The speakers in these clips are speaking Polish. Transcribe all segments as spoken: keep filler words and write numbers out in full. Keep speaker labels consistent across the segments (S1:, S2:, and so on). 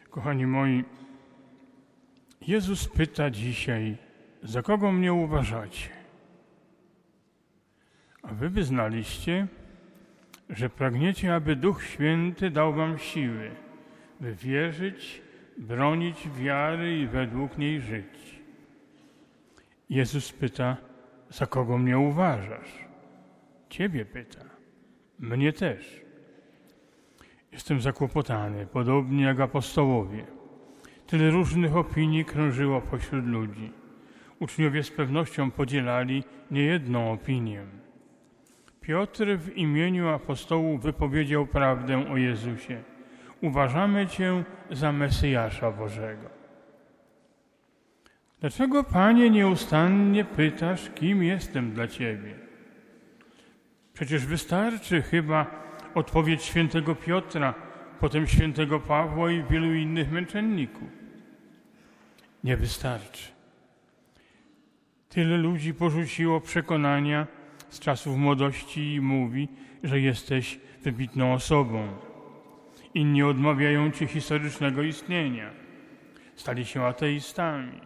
S1: Kochani moi, Jezus pyta dzisiaj, za kogo mnie uważacie? A wy wyznaliście, że pragniecie, aby Duch Święty dał wam siły, by wierzyć, bronić wiary i według niej żyć. Jezus pyta, za kogo mnie uważasz? Ciebie pyta, mnie też. Jestem zakłopotany, podobnie jak apostołowie. Tyle różnych opinii krążyło pośród ludzi. Uczniowie z pewnością podzielali niejedną opinię. Piotr w imieniu apostołów wypowiedział prawdę o Jezusie. Uważamy Cię za Mesjasza Bożego. Dlaczego, Panie, nieustannie pytasz, kim jestem dla Ciebie? Przecież wystarczy chyba odpowiedź świętego Piotra, potem świętego Pawła i wielu innych męczenników. Nie wystarczy. Tyle ludzi porzuciło przekonania z czasów młodości i mówi, że jesteś wybitną osobą. Inni odmawiają Ci historycznego istnienia. Stali się ateistami.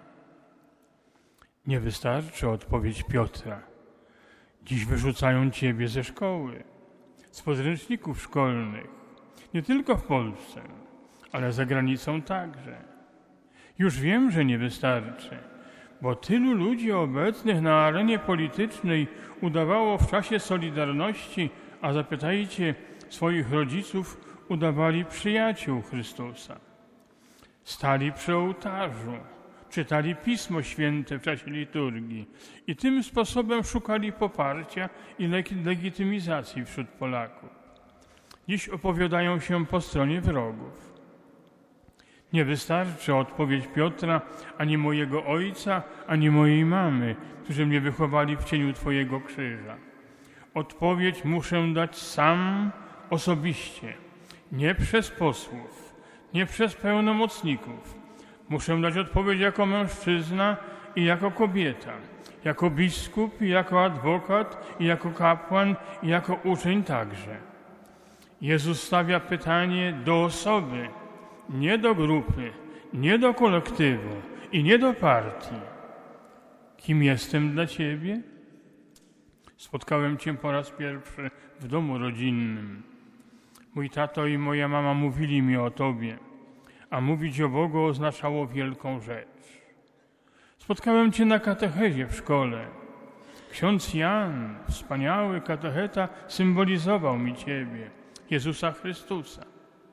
S1: Nie wystarczy odpowiedź Piotra. Dziś wyrzucają Ciebie ze szkoły, z podręczników szkolnych, nie tylko w Polsce, ale za granicą także. Już wiem, że nie wystarczy, bo tylu ludzi obecnych na arenie politycznej udawało w czasie Solidarności, a zapytajcie swoich rodziców, udawali przyjaciół Chrystusa. Stali przy ołtarzu, czytali Pismo Święte w czasie liturgii i tym sposobem szukali poparcia i legitymizacji wśród Polaków. Dziś opowiadają się po stronie wrogów. Nie wystarczy odpowiedź Piotra, ani mojego ojca, ani mojej mamy, którzy mnie wychowali w cieniu Twojego krzyża. Odpowiedź muszę dać sam osobiście, nie przez posłów, nie przez pełnomocników. Muszę dać odpowiedź jako mężczyzna i jako kobieta, jako biskup i jako adwokat i jako kapłan i jako uczeń także. Jezus stawia pytanie do osoby, nie do grupy, nie do kolektywu i nie do partii. Kim jestem dla Ciebie? Spotkałem Cię po raz pierwszy w domu rodzinnym. Mój tato i moja mama mówili mi o Tobie, a mówić o Bogu oznaczało wielką rzecz. Spotkałem Cię na katechezie w szkole. Ksiądz Jan, wspaniały katecheta, symbolizował mi Ciebie, Jezusa Chrystusa.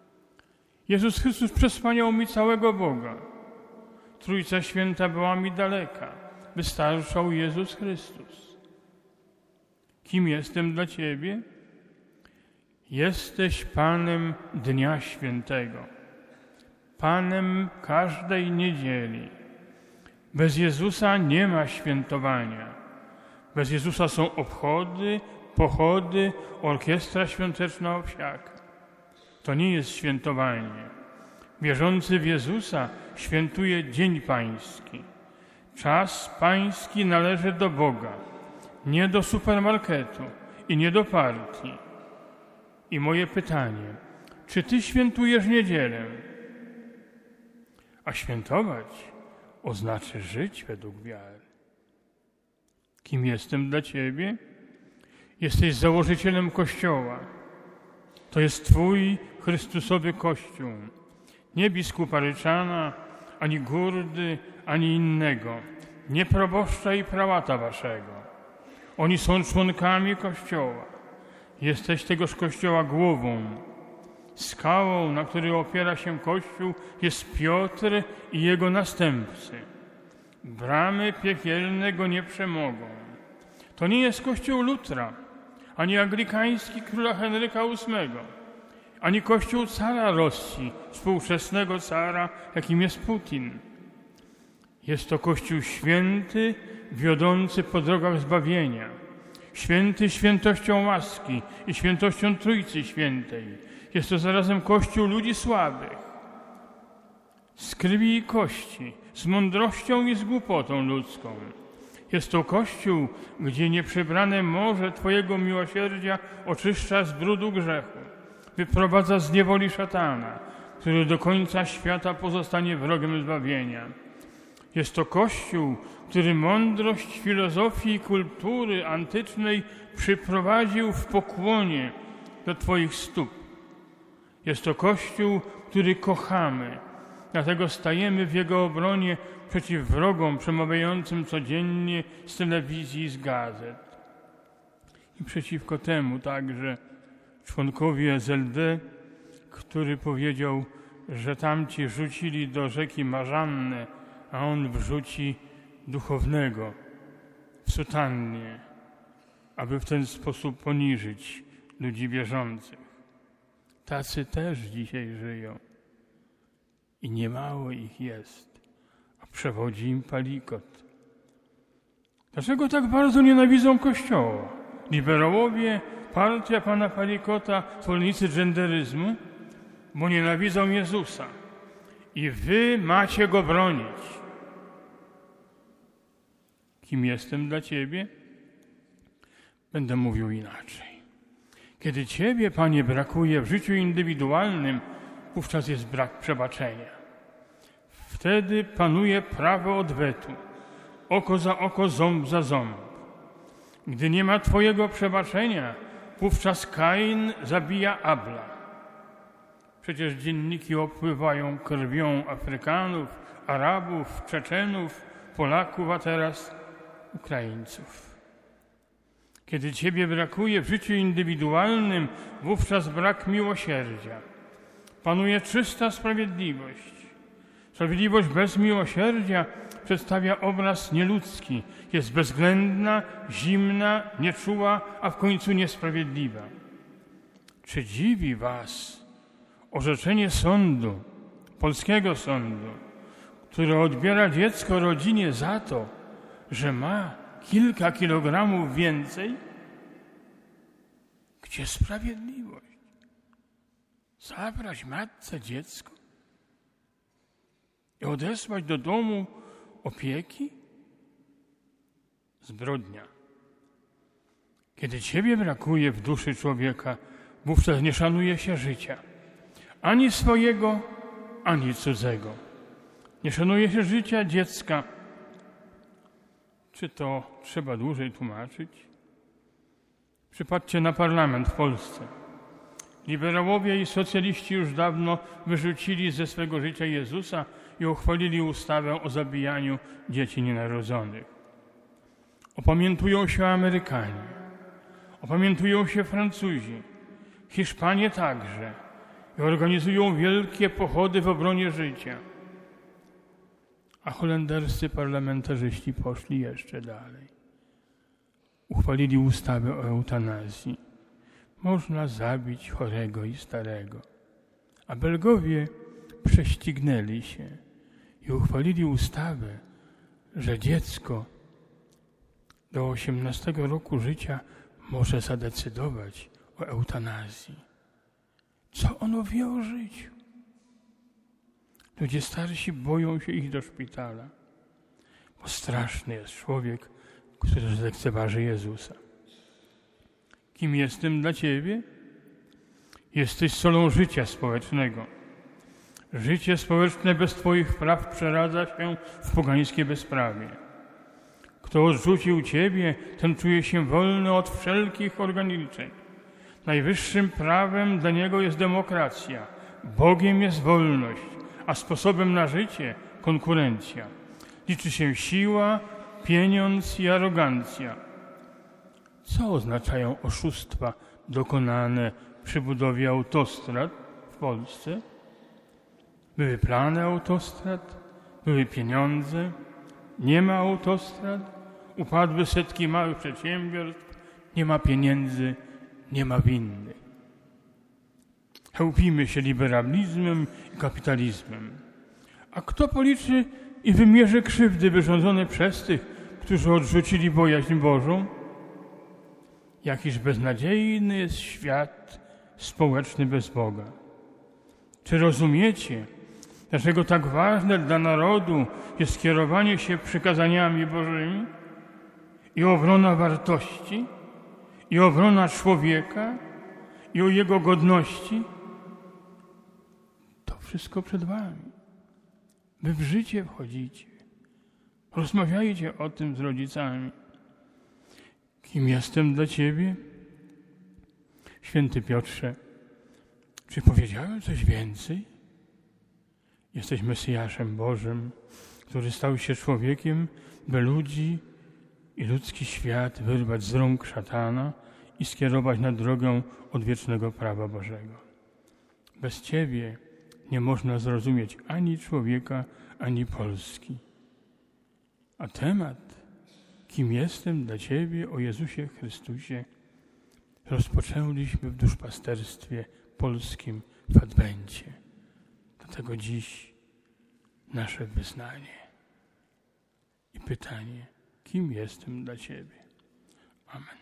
S1: Jezus Chrystus przesłaniał mi całego Boga. Trójca Święta była mi daleka. Wystarczał Jezus Chrystus. Kim jestem dla Ciebie? Jesteś Panem Dnia Świętego. Panem każdej niedzieli. Bez Jezusa nie ma świętowania. Bez Jezusa są obchody, pochody, orkiestra świąteczna owsiaka. To nie jest świętowanie. Wierzący w Jezusa świętuje Dzień Pański. Czas Pański należy do Boga, nie do supermarketu i nie do partii. I moje pytanie, czy Ty świętujesz niedzielę? A świętować oznacza żyć według wiary. Kim jestem dla Ciebie? Jesteś założycielem Kościoła. To jest Twój Chrystusowy Kościół. Nie biskupa Ryczana, ani Gurdy, ani innego. Nie proboszcza i prałata Waszego. Oni są członkami Kościoła. Jesteś tegoż Kościoła głową. Skałą, na której opiera się Kościół, jest Piotr i jego następcy. Bramy piekielne go nie przemogą. To nie jest Kościół Lutra, ani anglikański króla Henryka ósmego, ani Kościół cara Rosji, współczesnego cara, jakim jest Putin. Jest to Kościół święty, wiodący po drogach zbawienia. Święty świętością łaski i świętością Trójcy Świętej. Jest to zarazem Kościół ludzi słabych, z krwi i kości, z mądrością i z głupotą ludzką. Jest to Kościół, gdzie nieprzebrane morze Twojego miłosierdzia oczyszcza z brudu grzechu, wyprowadza z niewoli szatana, który do końca świata pozostanie wrogiem zbawienia. Jest to Kościół, który mądrość filozofii i kultury antycznej przyprowadził w pokłonie do Twoich stóp. Jest to Kościół, który kochamy, dlatego stajemy w Jego obronie przeciw wrogom przemawiającym codziennie z telewizji i z gazet. I przeciwko temu także członkowi S L D, który powiedział, że tamci rzucili do rzeki Marzannę, a on wrzuci duchownego w sutannie, aby w ten sposób poniżyć ludzi wierzących. Tacy też dzisiaj żyją i niemało ich jest, a przewodzi im palikot. Dlaczego tak bardzo nienawidzą Kościoła? Liberałowie, partia pana Palikota, zwolennicy genderyzmu, bo nienawidzą Jezusa i wy macie Go bronić. Kim jestem dla Ciebie? Będę mówił inaczej. Kiedy Ciebie, Panie, brakuje w życiu indywidualnym, wówczas jest brak przebaczenia. Wtedy panuje prawo odwetu, oko za oko, ząb za ząb. Gdy nie ma Twojego przebaczenia, wówczas Kain zabija Abla. Przecież dzienniki opływają krwią Afrykanów, Arabów, Czeczenów, Polaków, a teraz Ukraińców. Kiedy Ciebie brakuje w życiu indywidualnym, wówczas brak miłosierdzia. Panuje czysta sprawiedliwość. Sprawiedliwość bez miłosierdzia przedstawia obraz nieludzki. Jest bezwzględna, zimna, nieczuła, a w końcu niesprawiedliwa. Czy dziwi Was orzeczenie sądu, polskiego sądu, które odbiera dziecko rodzinie za to, że ma kilka kilogramów więcej? Gdzie sprawiedliwość? Zabrać matce dziecko i odesłać do domu opieki? Zbrodnia. Kiedy Ciebie brakuje w duszy człowieka, wówczas nie szanuje się życia. Ani swojego, ani cudzego. Nie szanuje się życia dziecka. Czy to trzeba dłużej tłumaczyć? Przypatrzcie na parlament w Polsce. Liberałowie i socjaliści już dawno wyrzucili ze swego życia Jezusa i uchwalili ustawę o zabijaniu dzieci nienarodzonych. Opamiętują się Amerykanie, opamiętują się Francuzi, Hiszpanie także i organizują wielkie pochody w obronie życia. A holenderscy parlamentarzyści poszli jeszcze dalej. Uchwalili ustawę o eutanazji. Można zabić chorego i starego. A Belgowie prześcignęli się i uchwalili ustawę, że dziecko do osiemnastego roku życia może zadecydować o eutanazji. Co ono wie o życiu? Ludzie starsi boją się iść do szpitala, bo straszny jest człowiek, który zlekceważy Jezusa. Kim jestem dla Ciebie? Jesteś solą życia społecznego. Życie społeczne bez Twoich praw przeradza się w pogańskie bezprawie. Kto odrzucił Ciebie, ten czuje się wolny od wszelkich ograniczeń. Najwyższym prawem dla niego jest demokracja. Bogiem jest wolność, a sposobem na życie konkurencja. Liczy się siła, pieniądz i arogancja. Co oznaczają oszustwa dokonane przy budowie autostrad w Polsce? Były plany autostrad, były pieniądze, nie ma autostrad, upadły setki małych przedsiębiorstw, nie ma pieniędzy, nie ma winnych. Chełpimy się liberalizmem i kapitalizmem. A kto policzy i wymierzy krzywdy wyrządzone przez tych, którzy odrzucili bojaźń Bożą? Jakiż beznadziejny jest świat społeczny bez Boga. Czy rozumiecie, dlaczego tak ważne dla narodu jest kierowanie się przykazaniami Bożymi i obrona wartości, i obrona człowieka, i o jego godności? To wszystko przed wami. Wy w życie wchodzicie. Rozmawiajcie o tym z rodzicami. Kim jestem dla ciebie? Święty Piotrze, czy powiedziałem coś więcej? Jesteś Mesjaszem Bożym, który stał się człowiekiem, by ludzi i ludzki świat wyrwać z rąk szatana i skierować na drogę odwiecznego prawa Bożego. Bez Ciebie nie można zrozumieć ani człowieka, ani Polski. A temat, kim jestem dla Ciebie, o Jezusie Chrystusie, rozpoczęliśmy w duszpasterstwie polskim w Adwencie. Dlatego dziś nasze wyznanie i pytanie, kim jestem dla Ciebie. Amen.